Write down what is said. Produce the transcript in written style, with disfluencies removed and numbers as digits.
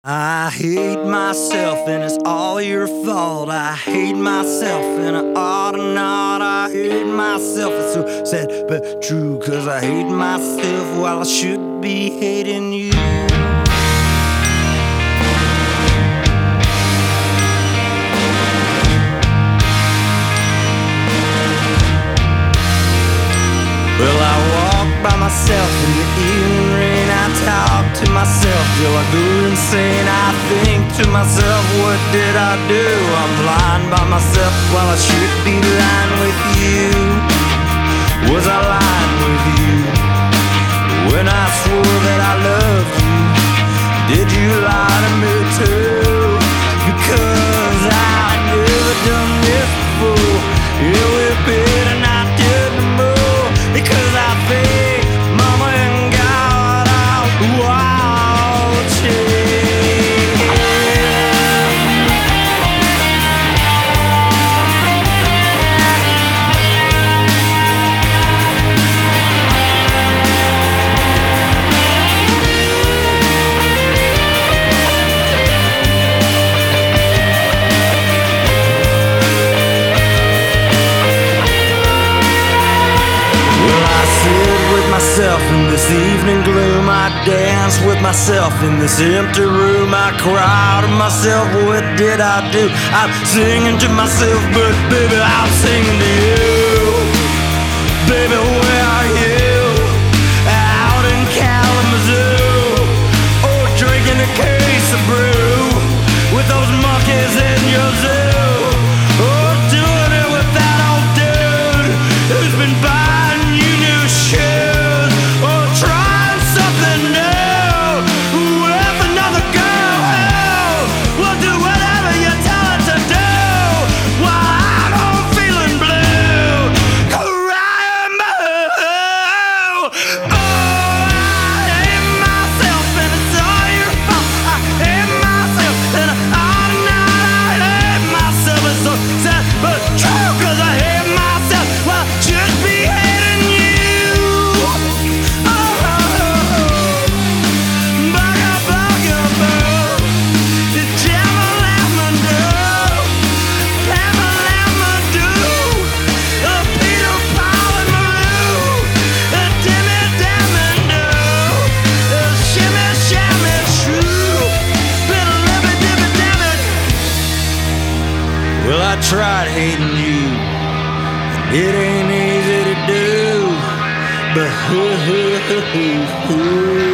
I hate myself and it's all your fault. I hate myself and I ought to not. I hate myself, it's so sad but true. Cause I hate myself while I should be hating you. Well, I walk by myself in the evening rain. I talk to myself till I go insane. I think to myself, what did I do? I'm lying by myself while I should be lying with you. Was I lying with you when I swore that I loved you? Did you lie to me too? Because I've never done this before. Yeah, we're better not do no more. Because I think Mama and God are watching. Myself in this evening gloom, I dance with myself in this empty room. I cry to myself, what did I do? I'm singing to myself, but baby, I'm singing to you. Baby, where are you? Out in Kalamazoo, or drinking a case of brew with those monkeys in your zoo, or doing it with that old dude who's been buying you new shoes. Well, I tried hating you, it ain't easy to do, but